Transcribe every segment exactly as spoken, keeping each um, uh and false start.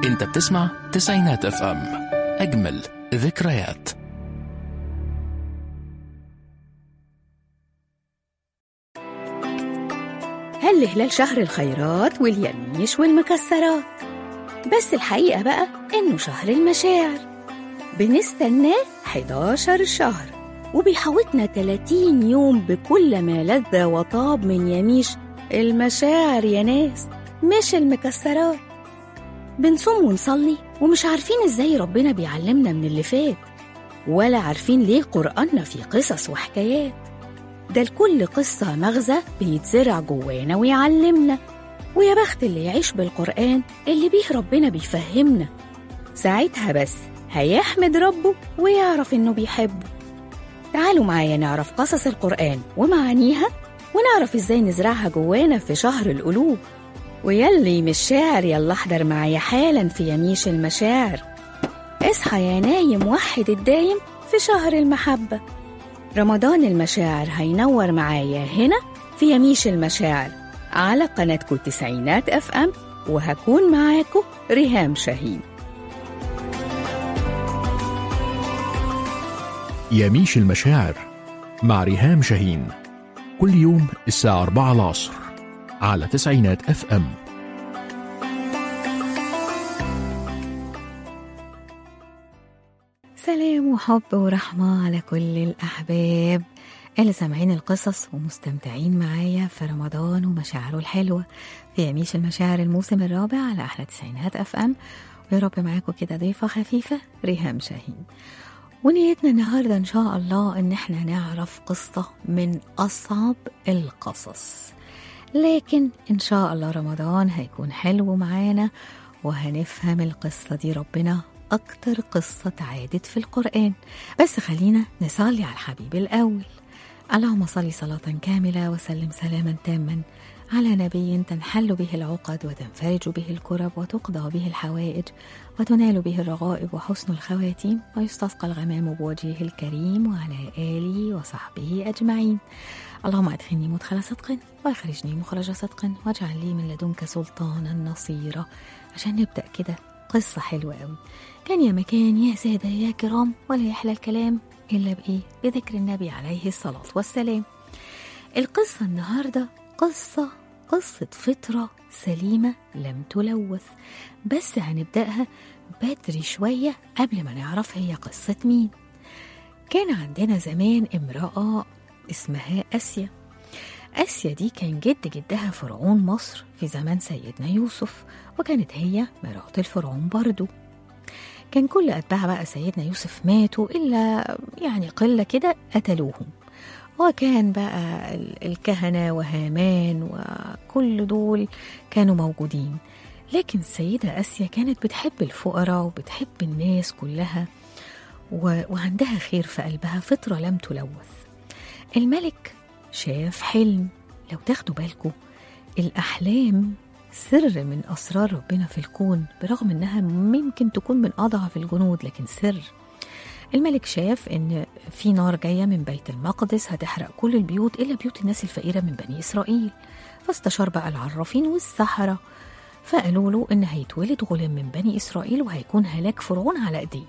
انت بتسمع تسعينات اف ام، اجمل ذكريات. هل هلال شهر الخيرات واليميش والمكسرات، بس الحقيقة بقى إنه شهر المشاعر. بنستناه حداشر شهر وبيحوطنا تلاتين يوم بكل ما لذ وطاب من يميش المشاعر يا ناس، مش المكسرات. بنصوم ونصلي ومش عارفين إزاي ربنا بيعلمنا من اللي فات، ولا عارفين ليه قرآننا فيه قصص وحكايات. ده لكل قصة مغزى بيتزرع جوانا ويعلمنا، ويا بخت اللي يعيش بالقرآن اللي بيه ربنا بيفهمنا. ساعتها بس هيحمد ربه ويعرف إنه بيحبه. تعالوا معايا نعرف قصص القرآن ومعانيها، ونعرف إزاي نزرعها جوانا في شهر القلوب. ويلي مش شاعر يلا احضر معايا حالا في يميش المشاعر. اصحى يا نايم وحد الدايم في شهر المحبة. رمضان المشاعر هينور معايا هنا في يميش المشاعر على قناتكم تسعينات اف ام، وهكون معاكم ريهام شاهين. يميش المشاعر مع ريهام شاهين، كل يوم الساعة أربعة العصر على تسعينات اف ام. سلام وحب ورحمة على كل الأحباب اللي سامعين القصص ومستمتعين معايا في رمضان ومشاعره الحلوة في يميش المشاعر الموسم الرابع على أحلى تسعينات أف أم. ويا رب معاكم كده ضيفة خفيفة ريهام شاهين. ونيتنا النهاردة إن شاء الله إن احنا نعرف قصة من أصعب القصص، لكن إن شاء الله رمضان هيكون حلو معانا وهنفهم القصة دي. ربنا أكتر قصة تعادت في القرآن. بس خلينا نصلي على الحبيب الأول. اللهم صل صلاة كاملة وسلم سلاما تاما على نبي تنحل به العقد وتنفرج به الكرب وتقضى به الحوائج وتنال به الرغائب وحسن الخواتيم ويستسقى الغمام بوجهه الكريم وعلى آله وصحبه أجمعين. اللهم أدخلني مدخل صدق وأخرجني مخرج صدق واجعل لي من لدنك سلطانا نصيرا. عشان نبدأ كده قصة حلوة قوي. كان يا مكان يا سادة يا كرام، ولا يحلى الكلام إلا بإيه؟ بذكر النبي عليه الصلاة والسلام. القصة النهاردة قصة قصة فطرة سليمة لم تلوث، بس هنبدأها بدري شوية قبل ما نعرف هي قصة مين. كان عندنا زمان امرأة اسمها آسيا. آسيا دي كان جد جدها فرعون مصر في زمان سيدنا يوسف، وكانت هي مرات الفرعون برضو. كان كل أتباع بقى سيدنا يوسف ماتوا إلا يعني قلة كده قتلوهم، وكان بقى الكهنة وهامان وكل دول كانوا موجودين. لكن السيدة آسيا كانت بتحب الفقراء وبتحب الناس كلها وعندها خير في قلبها، فطرة لم تلوث. الملك شاف حلم. لو تاخدوا بالكم الأحلام سر من أسرار ربنا في الكون، برغم أنها ممكن تكون من أضعف الجنود لكن سر. الملك شاف أن في نار جاية من بيت المقدس هتحرق كل البيوت إلا بيوت الناس الفقيرة من بني إسرائيل. فاستشار بقى العرافين والسحرة، فقالوا له أن هيتولد غلام من بني إسرائيل وهيكون هلاك فرعون على إيديه.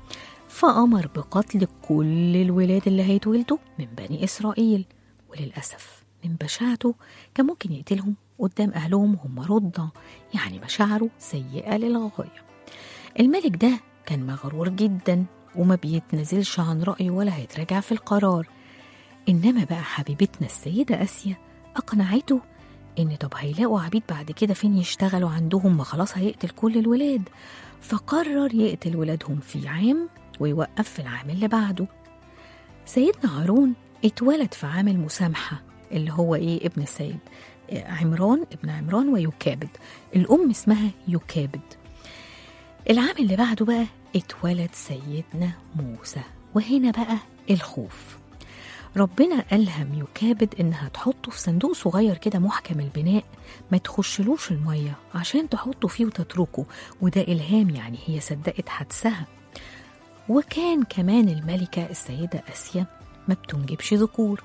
فأمر بقتل كل الولاد اللي هيتولدوا من بني إسرائيل، وللأسف من بشاعته كان ممكن يقتلهم قدام أهلهم وهم رضع، يعني مشاعره سيئة للغاية. الملك ده كان مغرور جدا وما بيتنزلش عن رأيه ولا هيتراجع في القرار. إنما بقى حبيبتنا السيدة آسيا أقنعته إن طب هيلاقوا عبيد بعد كده فين يشتغلوا عندهم، ما خلاص هيقتل كل الولاد. فقرر يقتل ولادهم في عام ويوقف في العام اللي بعده. سيدنا هارون اتولد في عام المسامحة اللي هو إيه ابن السيد عمران ابن عمران ويكابد. الأم اسمها يكابد. العام اللي بعده بقى اتولد سيدنا موسى. وهنا بقى الخوف. ربنا ألهم يكابد إنها تحطه في صندوق صغير كده محكم البناء ما تخشلوش المية عشان تحطه فيه وتتركه، وده إلهام، يعني هي صدقت حدسها. وكان كمان الملكة السيدة آسيا ما بتنجبش ذكور.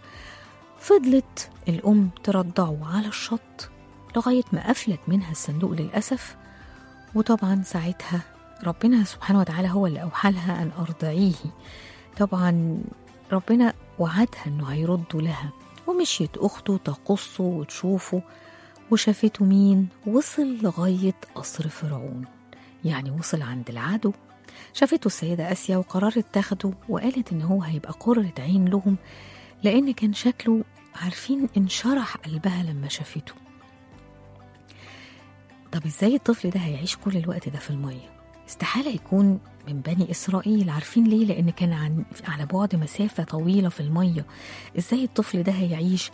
فضلت الأم ترضعه على الشط لغاية ما قفلت منها الصندوق للأسف، وطبعا ساعتها ربنا سبحانه وتعالى هو اللي أوحى لها أن أرضعيه. طبعا ربنا وعدها أنه هيرد لها، ومشيت أخته تقصه وتشوفه، وشافته مين؟ وصل لغاية قصر فرعون، يعني وصل عند العدو. شافته السيدة آسيا وقررت تاخده، وقالت إن هو هيبقى قرة عين لهم، لأن كان شكله عارفين انشرح قلبها لما شافته. طب إزاي الطفل ده هيعيش كل الوقت ده في المية؟ استحالة يكون من بني إسرائيل. عارفين ليه؟ لأن كان عن على بعد مسافة طويلة في المية. إزاي الطفل ده هيعيش؟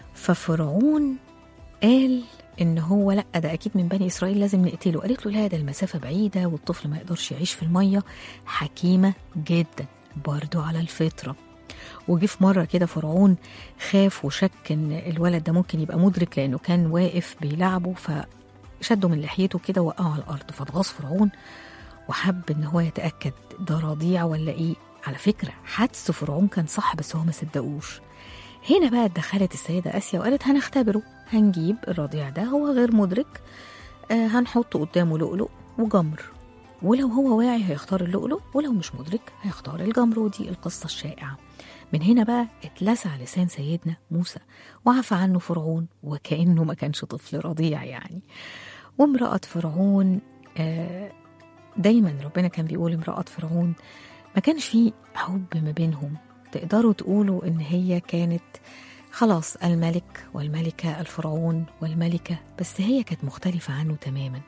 ففرعون قال إن هو لأ، ده أكيد من بني إسرائيل، لازم نقتله. قالت له لا، ده المسافة بعيدة والطفل ما يقدرش يعيش في المية. حكيمة جدا برضو على الفطرة. وجي في مرة كده فرعون خاف وشك إن الولد ده ممكن يبقى مدرك، لأنه كان واقف بيلعبه، فشده من لحيته كده وقعه على الأرض. فاتغاظ فرعون وحب إن هو يتأكد ده رضيع ولا إيه. على فكرة حدس فرعون كان صح، بس هو ما صدقوش. هنا بقى اتدخلت السيدة آسيا وقالت هنختبره، هنجيب الرضيع ده، هو غير مدرك، آه هنحط قدامه لؤلؤ وجمر، ولو هو واعي هيختار اللؤلؤ، ولو مش مدرك هيختار الجمر. ودي القصة الشائعة. من هنا بقى اتلسع لسان سيدنا موسى وعفى عنه فرعون وكأنه ما كانش طفل رضيع يعني. وامرأة فرعون آه دايما ربنا كان بيقول امرأة فرعون ما كانش فيه حب ما بينهم. تقدروا تقولوا إن هي كانت خلاص الملك والملكة، الفرعون والملكة، بس هي كانت مختلفة عنه تماما.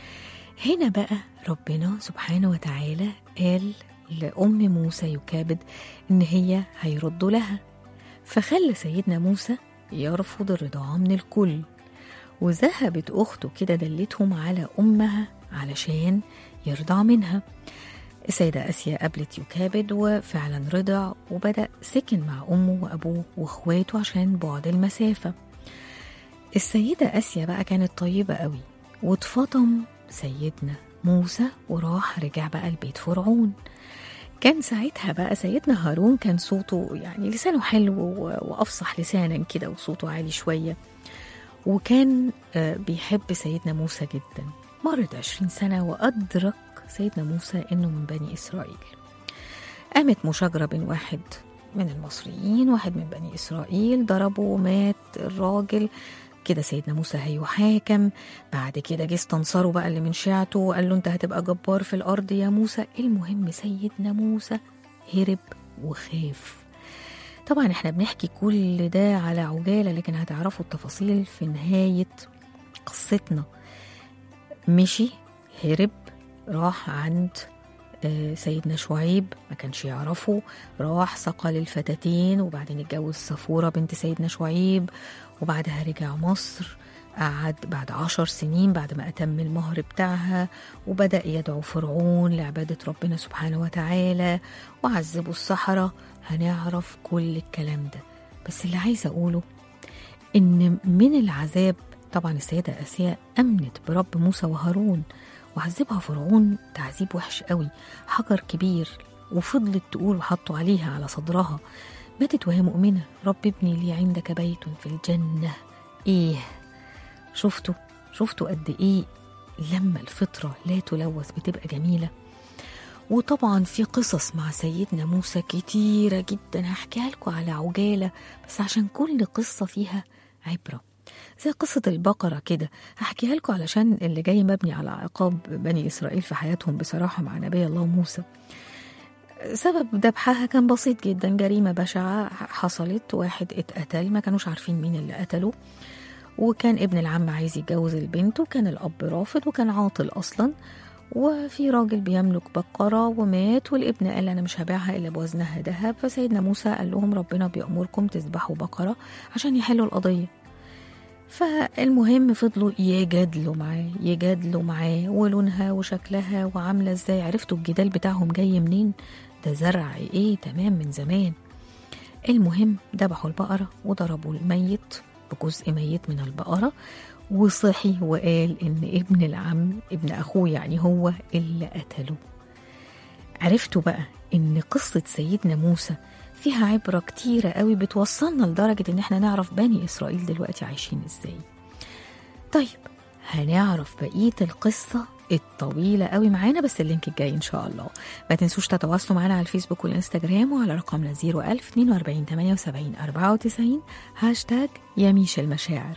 هنا بقى ربنا سبحانه وتعالى قال لأم موسى يكابد إن هي هيرد لها، فخلى سيدنا موسى يرفض الرضاعة من الكل. وذهبت أخته كده دلتهم على أمها علشان يرضع منها. السيدة آسيا قابلت يكابد وفعلا رضع، وبدأ سكن مع أمه وأبوه وأخواته عشان بعد المسافة. السيدة آسيا بقى كانت طيبة قوي، واتفطم سيدنا موسى وراح رجع بقى البيت فرعون. كان ساعتها بقى سيدنا هارون كان صوته يعني لسانه حلو وأفصح لسانا كده، وصوته عالي شوية، وكان بيحب سيدنا موسى جدا. مرت عشرين سنة وأدرك سيدنا موسى إنه من بني إسرائيل. قامت مشاجرة بين واحد من المصريين واحد من بني إسرائيل، ضربه ومات الراجل كده. سيدنا موسى هيحاكم. بعد كده جه استنصره بقى اللي من شيعته وقال له انت هتبقى جبار في الأرض يا موسى. المهم سيدنا موسى هرب وخاف. طبعا احنا بنحكي كل ده على عجالة، لكن هتعرفوا التفاصيل في نهاية قصتنا. مشي هرب راح عند سيدنا شعيب، ما كانش يعرفه، راح سقى للفتاتين، وبعدين اتجوز صفورة بنت سيدنا شعيب، وبعدها رجع مصر. قعد بعد عشر سنين بعد ما أتم المهر بتاعها، وبدأ يدعو فرعون لعبادة ربنا سبحانه وتعالى، وعذبوا السحرة. هنعرف كل الكلام ده، بس اللي عايزة أقوله إن من العذاب طبعا السيدة آسيا أمنت برب موسى وهارون، وعذبها فرعون تعذيب وحش قوي، حجر كبير، وفضلت تقول وحطوا عليها على صدرها. ماتت وهي مؤمنة، رب ابني لي عندك بيت في الجنة. ايه شفتوا شفتوا قد ايه لما الفطرة لا تلوث بتبقى جميلة. وطبعا في قصص مع سيدنا موسى كتيرة جدا، هحكيها لكم على عجالة بس عشان كل قصة فيها عبرة، زي قصة البقرة كده. هحكيها لكم علشان اللي جاي مبني على عقاب بني إسرائيل في حياتهم بصراحة مع نبي الله موسى. سبب ذبحها كان بسيط جدا، جريمة بشعة حصلت، واحد اتقتل، ما كانوش عارفين مين اللي قتله، وكان ابن العم عايز يتجوز البنت، وكان الأب رافض، وكان عاطل أصلا. وفي راجل بيملك بقرة ومات، والابن قال أنا مش هبيعها إلا بوزنها ذهب. فسيدنا موسى قال لهم ربنا بيأمركم تذبحوا بقرة عشان يحلوا القضية. فالمهم فضلوا يجادلوا معاه يجادلوا معاه ولونها وشكلها وعاملة ازاي. عرفتوا الجدال بتاعهم جاي منين؟ ده زرع ايه تمام من زمان. المهم ذبحوا البقرة وضربوا الميت بجزء ميت من البقرة، وصحي وقال ان ابن العم ابن اخوه يعني هو اللي قتله. عرفتوا بقى ان قصة سيدنا موسى فيها عبرة كتيرة قوي بتوصلنا لدرجة ان احنا نعرف بني اسرائيل دلوقتي عايشين ازاي. طيب هنعرف بقية القصة الطويلة قوي معانا، بس اللينك الجاي إن شاء الله. ما تنسوش تتواصلوا معنا على الفيسبوك والإنستجرام وعلى رقمنا صفر ألف اتنين وأربعين تمانية وسبعين أربعة وتسعين هاشتاج يميش المشاعر.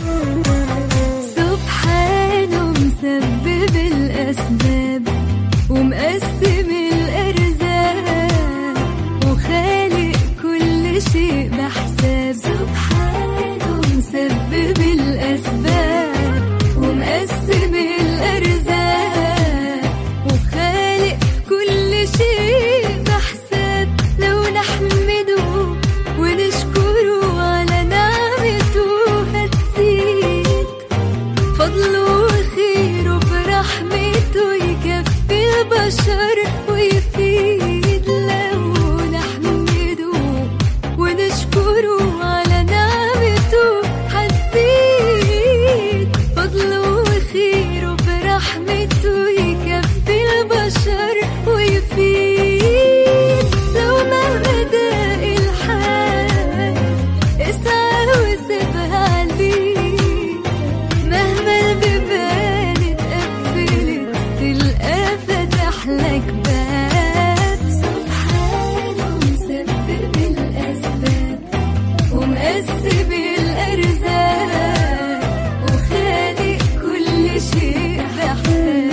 سبحانه مسبب الأسباب ومقسم الأرزاق وخالق كل شيء بحساب. سبحانه مسبب الأسباب ومقسم الأرزاق وخالق كل شيء بحساب. لو نحمده ونشكره على نعمته هتزيد فضله وخيره برحمته يكفي البشر ويفيد. لو نحمده ونشكره على نعمته هتزيد فضله وخيره برحمته يكفي البشر ويفيد. لو مهما ضاق الحال اسعى وسيبها عليه، مهما البيبان اتقفلت تلقى فتح لك باب. سبحانه مسبب الأسباب ومقسم الأرزاق وخالق كل شيء بحساب.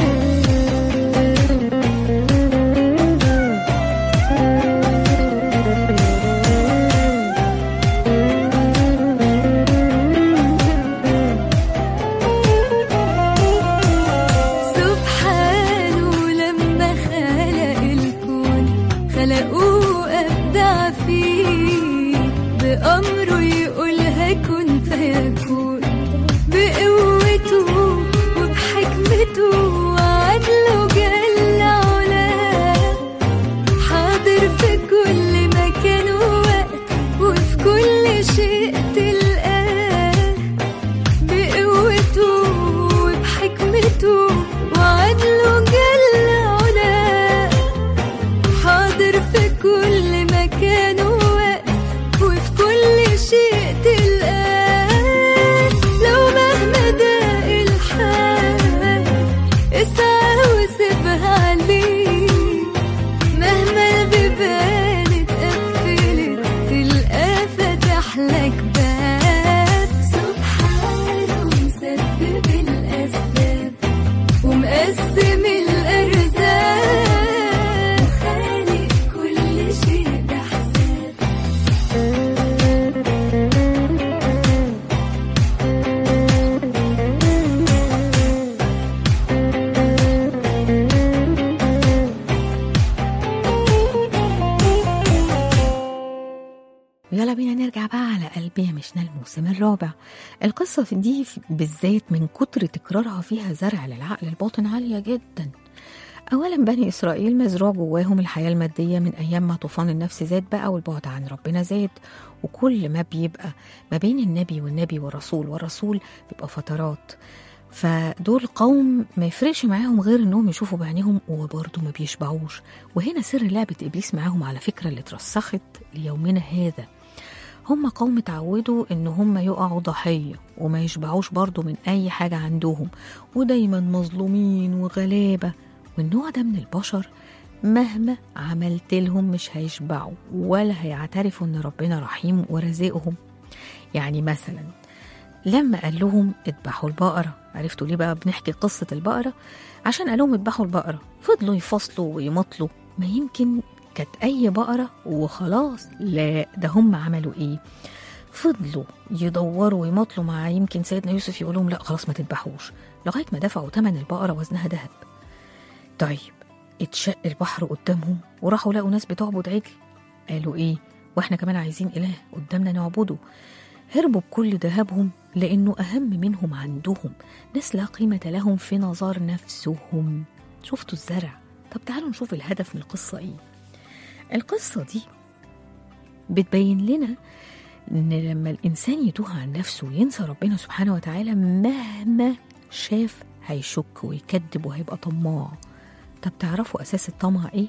سبحانه لما خلق الكون خلقوه أبدع فيه، بأمره يقولها كن فيكون، بقوته وبحكمته وعدله جل علاه. حاضر في كل مكان ووقت وفي كل شيء تلقاه، بقوته وبحكمته وعدله جل علاه. حاضر في كل مكان ووقت وفي كل شيء تلقاه. لو مهما ضاق الحال اسعى وسيبها عليه، مهما البيبان اتقفلت تلقى فتح لك باب. سبحانه مسبب الأسباب ومقسم الأرزاق وخالق كل شيء بحساب. يلا بينا نرجع بقى على قلبي يمشنا الموسم الرابع. القصة في دي بالذات من كتر تكرارها فيها زرع للعقل الباطن عالية جدا. أولا بني إسرائيل مزروع جواهم الحياة المادية من أيام ما طوفان النفس زاد بقى والبعد عن ربنا زاد، وكل ما بيبقى ما بين النبي والنبي والرسول والرسول بيبقى فترات. فدول قوم ما يفرقش معاهم غير انهم يشوفوا بعينيهم وبرضه ما بيشبعوش. وهنا سر لعبة إبليس معاهم على فكرة اللي اترسخت ليومنا هذا. هم قوم اتعودوا ان هم يقعوا ضحية وما يشبعوش برضه من اي حاجة عندهم، ودايما مظلومين وغلابة. والنوع ده من البشر مهما عملت لهم مش هيشبعوا ولا هيعترفوا ان ربنا رحيم ورزقهم. يعني مثلا لما قال لهم اذبحوا البقرة، عرفتوا ليه بقى بنحكي قصة البقرة؟ عشان قال لهم اذبحوا البقرة، فضلوا يفصلوا ويمطلوا. ما يمكن كانت أي بقرة وخلاص، لا ده هم عملوا إيه؟ فضلوا يدوروا ويمطلوا مع يمكن سيدنا يوسف يقول لهم لا خلاص ما تذبحوش، لغاية ما دفعوا ثمن البقرة وزنها ذهب. طيب اتشق البحر قدامهم وراحوا لقوا ناس بتعبد عجل، قالوا إيه؟ وإحنا كمان عايزين إله قدامنا نعبده. هربوا بكل ذهبهم لأنه أهم منهم عندهم ناس لا قيمة لهم في نظر نفسهم. شفتوا الزرع؟ طب تعالوا نشوف الهدف من القصة إيه. القصة دي بتبين لنا إن لما الإنسان يتوه عن نفسه وينسى ربنا سبحانه وتعالى مهما شاف هيشك ويكذب وهيبقى طماع. طب تعرفوا أساس الطمع إيه؟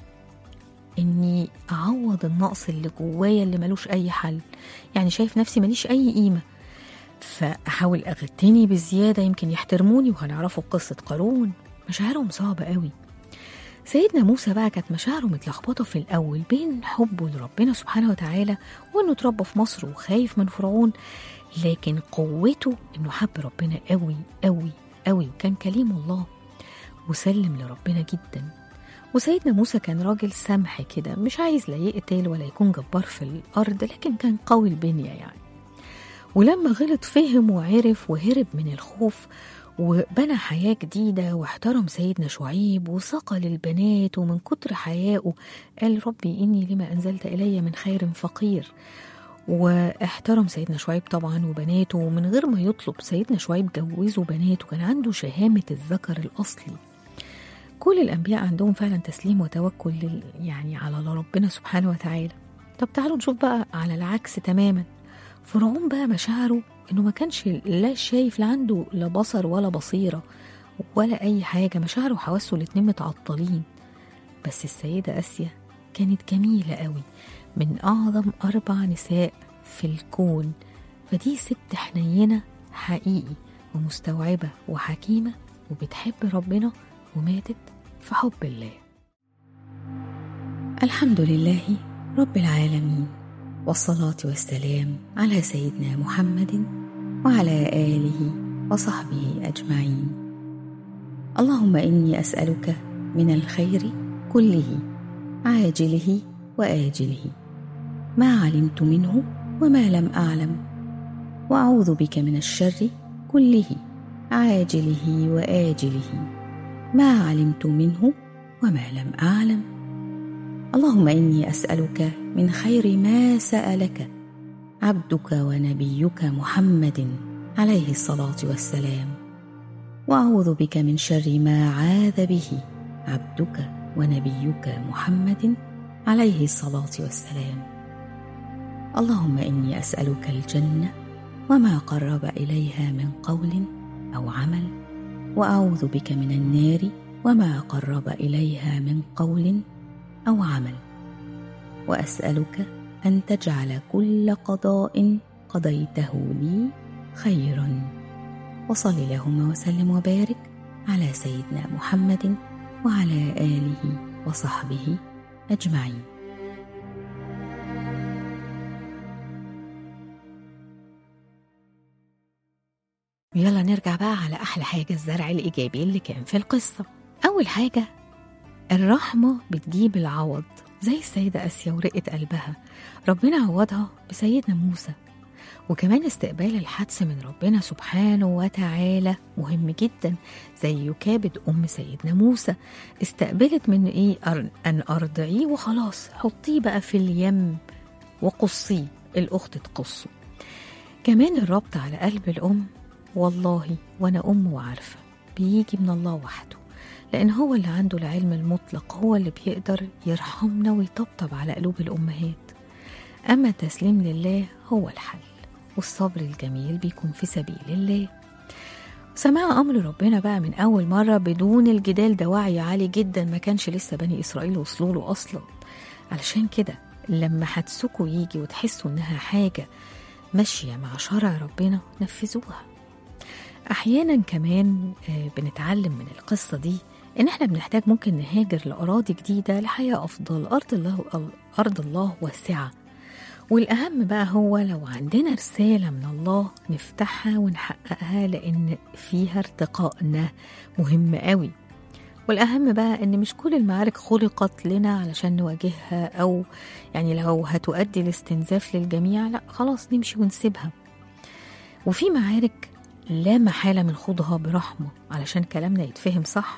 إني أعوض النقص اللي جوايا اللي ملوش أي حل. يعني شايف نفسي ماليش أي قيمة فأحاول أغتني بزيادة يمكن يحترموني، وهنعرفوا قصة قارون مشاعرهم صعبة قوي. سيدنا موسى بقى كانت مشاعره متلخبطة في الأول بين حبه لربنا سبحانه وتعالى وإنه اتربى في مصر وخايف من فرعون، لكن قوته إنه حب ربنا قوي قوي قوي، وكان كليم الله وسلم لربنا جدا. وسيدنا موسى كان راجل سمح كده، مش عايز لا يقتل ولا يكون جبار في الأرض، لكن كان قوي البنية يعني. ولما غلط فهم وعرف وهرب من الخوف وبنى حياة جديدة واحترم سيدنا شعيب وسقى للبنات، ومن كتر حيائه قال ربي إني لما أنزلت إلي من خير فقير. واحترم سيدنا شعيب طبعا وبناته، ومن غير ما يطلب سيدنا شعيب جوزه بناته، كان عنده شهامة الذكر الأصلي. كل الأنبياء عندهم فعلا تسليم وتوكل يعني على ربنا سبحانه وتعالى. طب تعالوا نشوف بقى على العكس تماما. فرعون بقى مشاعره إنه ما كانش لا شايف، لا عنده لا بصر ولا بصيرة ولا أي حاجة، مشاعره وحواسه الاتنين متعطلين. بس السيدة آسيا كانت جميلة قوي، من أعظم أربع نساء في الكون، فدي ست حنينة حقيقي ومستوعبة وحكيمة وبتحب ربنا وماتت في حب الله. الحمد لله رب العالمين، والصلاة والسلام على سيدنا محمد وعلى آله وصحبه أجمعين. اللهم إني أسألك من الخير كله عاجله وآجله ما علمت منه وما لم أعلم، وأعوذ بك من الشر كله عاجله وآجله ما علمت منه وما لم أعلم. اللهم إني أسألك من خير ما سألك عبدك ونبيك محمد عليه الصلاة والسلام، وأعوذ بك من شر ما عاذ به عبدك ونبيك محمد عليه الصلاة والسلام. اللهم إني أسألك الجنة وما قرب إليها من قول أو عمل، وأعوذ بك من النار وما قرب إليها من قول أو عمل، وأسألك أن تجعل كل قضاء قضيته لي خيرا. وصل اللهم وسلم وبارك على سيدنا محمد وعلى آله وصحبه أجمعين. يلا نرجع بقى على أحلى حاجة، الزرع الإيجابي اللي كان في القصة. أول حاجة، الرحمة بتجيب العوض، زي السيدة آسيا ورقة قلبها ربنا عوضها بسيدنا موسى. وكمان استقبال الحدث من ربنا سبحانه وتعالى مهم جدا، زي يكابد أم سيدنا موسى استقبلت من إيه؟ أن أرضعيه وخلاص، حطيه بقى في اليم وقصيه، الأخت تقصه. كمان الربط على قلب الأم، والله وأنا أم وعارفة بيجي من الله وحده، لأن هو اللي عنده العلم المطلق، هو اللي بيقدر يرحمنا ويطبطب على قلوب الأمهات. أما التسليم لله هو الحل، والصبر الجميل بيكون في سبيل الله. سماع أمر ربنا بقى من أول مرة بدون الجدال ده وعي عالي جدا، ما كانش لسه بني إسرائيل وصلوا له أصلا. علشان كده لما حدثكوا يجي وتحسوا إنها حاجة ماشية مع شرع ربنا نفذوها. أحيانا كمان بنتعلم من القصة دي إن إحنا بنحتاج ممكن نهاجر لأراضي جديدة لحياة أفضل. أرض الله أرض الله واسعة، والأهم بقى هو لو عندنا رسالة من الله نفتحها ونحققها، لأن فيها ارتقائنا مهم قوي. والأهم بقى إن مش كل المعارك خلقت لنا علشان نواجهها، أو يعني لو هتؤدي لاستنزاف للجميع لا خلاص نمشي ونسيبها. وفي معارك لا محالة من خوضها برحمة علشان كلامنا يتفهم صح.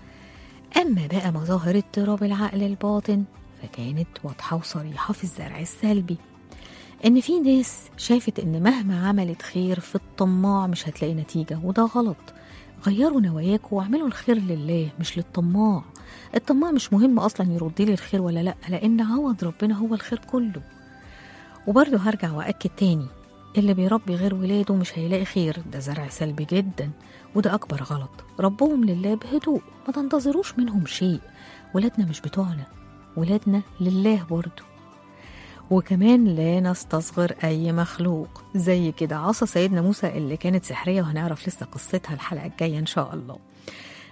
أما بقى مظاهر اضطراب العقل الباطن فكانت واضحة وصريحة في الزرع السلبي، إن في ناس شافت إن مهما عملت خير في الطماع مش هتلاقي نتيجة، وده غلط. غيروا نواياكم واعملوا الخير لله مش للطماع. الطماع مش مهم أصلا يردي لي الخير ولا لأ، لأن عوض ربنا هو الخير كله. وبرضه هرجع وأكد تاني، اللي بيربي غير ولاده مش هيلاقي خير، ده زرع سلبي جدا، وده أكبر غلط. ربهم لله بهدوء، ما تنتظروش منهم شيء. ولادنا مش بتوعنا، ولادنا لله برضه. وكمان لا نستصغر أي مخلوق، زي كده عصا سيدنا موسى اللي كانت سحرية، وهنعرف لسه قصتها الحلقة الجاية إن شاء الله.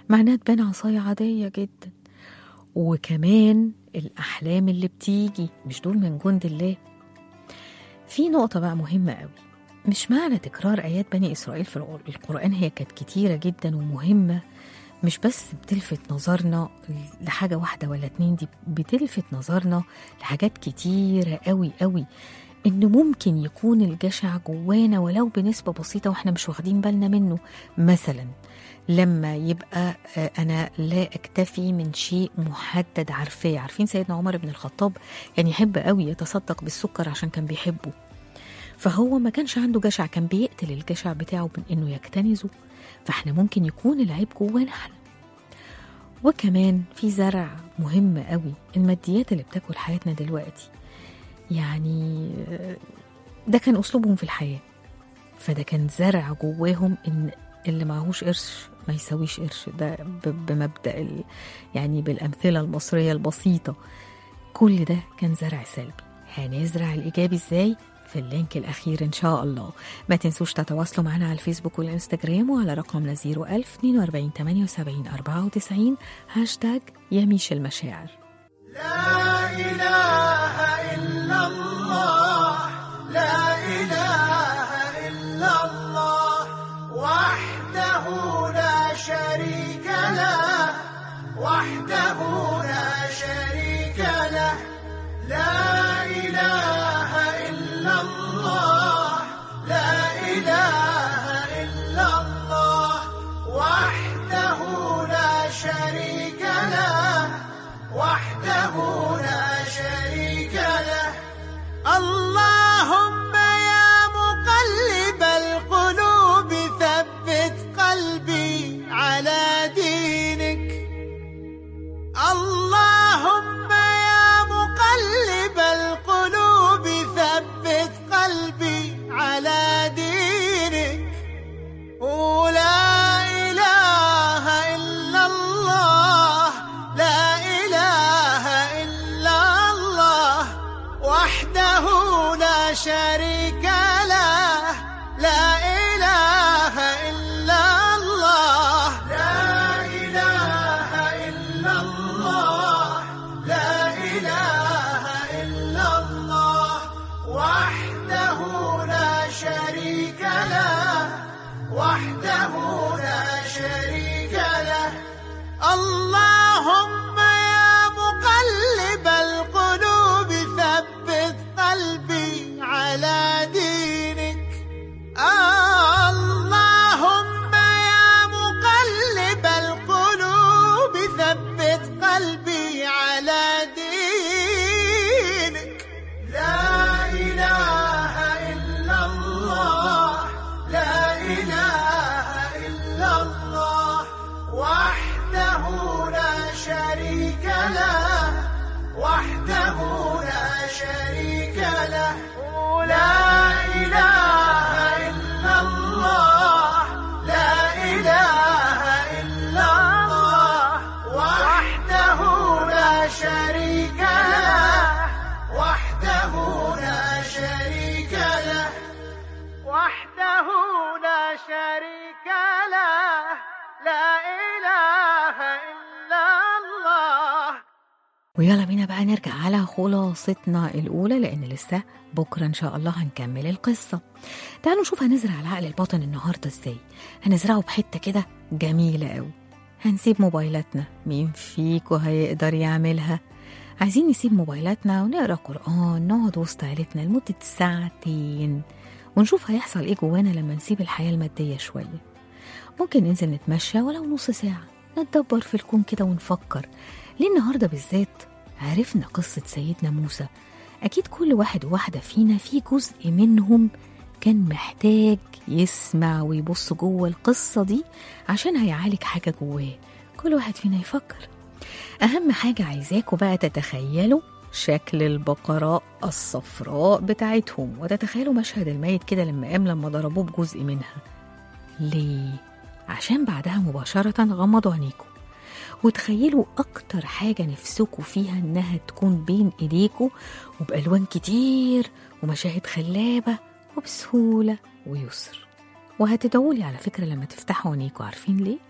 مع إنها تبان عصاية عادية جدا. وكمان الأحلام اللي بتيجي مش دول من جند الله. في نقطة بقى مهمة قوي، مش معنى تكرار آيات بني إسرائيل في القرآن هي كانت كتيرة جدا ومهمة، مش بس بتلفت نظرنا لحاجة واحدة ولا اتنين، دي بتلفت نظرنا لحاجات كتيرة قوي قوي، إنه ممكن يكون الجشع جوانا ولو بنسبة بسيطة وإحنا مش واخدين بالنا منه. مثلا لما يبقى أنا لا أكتفي من شيء محدد عارفاه. عارفين سيدنا عمر بن الخطاب يعني يحب قوي يتصدق بالسكر عشان كان بيحبه، فهو ما كانش عنده جشع، كان بيقتل الجشع بتاعه من إنه يكتنزه. فإحنا ممكن يكون العيب جوانا إحنا. وكمان في زرع مهم قوي، الماديات اللي بتاكل حياتنا دلوقتي، يعني ده كان أسلوبهم في الحياة، فده كان زرع جواهم إن اللي معهوش قرش ما يسويش قرش. ده بمبدأ يعني بالأمثلة المصرية البسيطة. كل ده كان زرع سلبي. هنزرع الإيجابي إزاي؟ في اللينك الأخير إن شاء الله. ما تنسوش تتواصلوا معنا على الفيسبوك والإنستجرام وعلى رقمنا زيرو ألف اتنين وأربعين تمانية وسبعين أربعة وتسعين هاشتاج يميش المشاعر. لا إله إلا الله، لا إله إلا الله، وحده لا شريك له، وحده لا شريك له. لا إله إلا الله، لا إله إلا الله، وحده لا شريك له، وحده لا شريك له. اللهم يا مقلب القلوب ثبت قلبي على دينك. اللهم يا مقلب القلوب ثبت قلبي على دينك. ولا إله إلا الله، لا إله إلا الله، وحده لا شريك له، لا إله إلا الله، لا إله إلا الله، لا إله إلا الله، وحده لا شريك له، وحده لا شريك له. اللهم يا مقلب القلوب ثبت قلبي على دينك. اللهم يا مقلب القلوب ثبت قلبي على دينك. لا إله إلا الله، لا إله إلا الله، وحده لا شريك له، وحده لا شريك له. لا إله إلا الله، لا إله إلا الله، وحده لا شريك له، وحده لا شريك له، وحده لا شريك له. لا إله إلا الله. ويلا بينا بقى نرجع على خلاصتنا الأولى، لأن لسه بكرة إن شاء الله هنكمل القصة. تعالوا نشوف هنزرع العقل الباطن النهاردة إزاي. هنزرعه بحتة كده جميلة قوي. هنسيب موبايلاتنا، مين فيكو هيقدر يعملها؟ عايزين نسيب موبايلاتنا ونقرأ قرآن، نقعد وسط عيلتنا لمدة ساعتين ونشوف هيحصل إيه جوانا لما نسيب الحياة المادية شوية. ممكن ننزل نتمشى ولو نص ساعة، نتدبر في الكون كده ونفكر ليه النهاردة بالذات عرفنا قصة سيدنا موسى. أكيد كل واحد وواحدة فينا في جزء منهم كان محتاج يسمع ويبص جوه القصة دي عشان هيعالج حاجة جواه. كل واحد فينا يفكر. أهم حاجة عايزاكوا بقى تتخيلوا شكل البقراء الصفراء بتاعتهم، وتتخيلوا مشهد الميت كده لما قام لما ضربوه بجزء منها. ليه؟ عشان بعدها مباشرة غمضوا عينيكوا وتخيلوا أكتر حاجة نفسكوا فيها إنها تكون بين إيديكوا وبألوان كتير ومشاهد خلابة وبسهولة ويسر. وهتدعولي على فكرة لما تفتحوا عينيكوا. عارفين ليه؟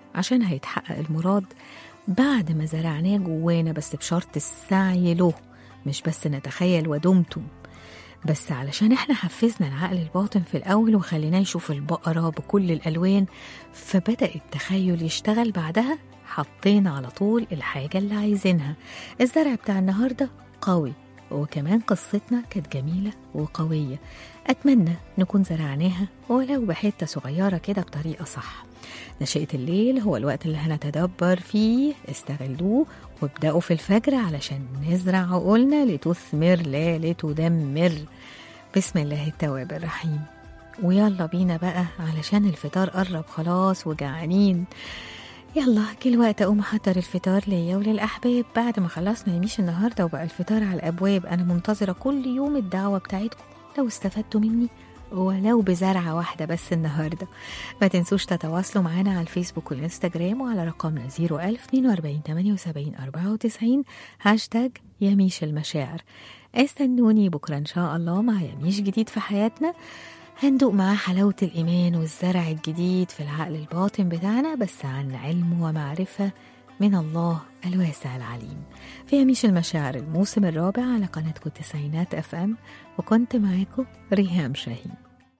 عشان هيتحقق المراد بعد ما زرعناه جوانا، بس بشرط السعي له، مش بس نتخيل ودمتم، بس علشان احنا حفزنا العقل الباطن في الأول وخليناه يشوف البقرة بكل الألوان، فبدأ التخيل يشتغل. بعدها حطينا على طول الحاجة اللي عايزينها. الزرع بتاع النهاردة قوي، وكمان قصتنا كانت جميلة وقوية. أتمنى نكون زرعناها ولو بحتة صغيرة كده بطريقة صح. نشأة الليل هو الوقت اللي هنتدبر فيه، استغلوه وابدأوا في الفجر علشان نزرع عقولنا لتثمر لا لتدمر. بسم الله التواب الرحيم. ويلا بينا بقى علشان الفطار قرب خلاص وجعانين. يلا كل وقت أقوم أحضر الفطار ليا وللأحباب. بعد ما خلصنا يميش النهاردة وبقى الفطار على الأبواب، أنا منتظرة كل يوم الدعوة بتاعتكم لو استفدتوا مني ولو بزرعة واحدة بس النهاردة. ما تنسوش تتواصلوا معنا على الفيسبوك والإنستجرام وعلى رقمنا صفر ألف اتنين وأربعين تمانية وسبعين أربعة وتسعين هاشتاج يميش المشاعر. استنوني بكرة إن شاء الله مع يميش جديد في حياتنا، هندوق معاه حلاوة الإيمان والزرع الجديد في العقل الباطن بتاعنا، بس عن علم ومعرفة من الله الواسع العليم. في يميش المشاعر الموسم الرابع على قناتكم التسعينات اف ام، وكنت معاكم ريهام شاهين.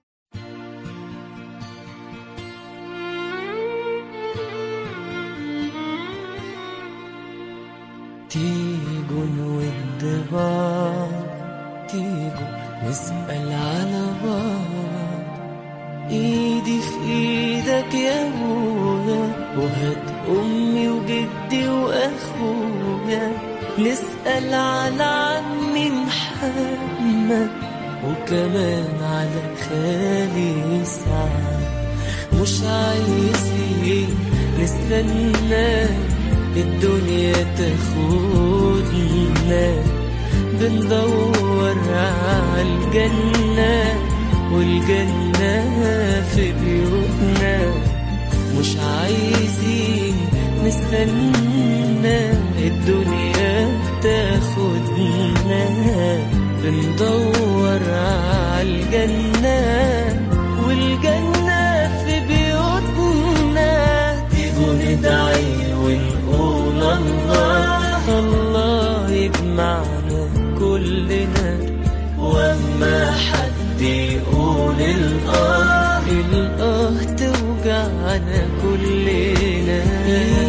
تيجوا نود بعض، تيجوا نسأل على بعض، ايدي في ايدك يا ابويا، وهات امي وجدي واخويا، نسأل على عمي محمد وكمان على خالي سعد. مش عايزين نستنى الدنيا تاخدنا، بندور على الجنة والجنة في بيوتنا. مش عايزين نستنى الدنيا تاخدنا، بندور على الجنة والجنة في بيوتنا. تيجوا ندعي ونقول الله الله يجمعنا كلنا، وما حد يقول الآه الآه توجعنا كلنا.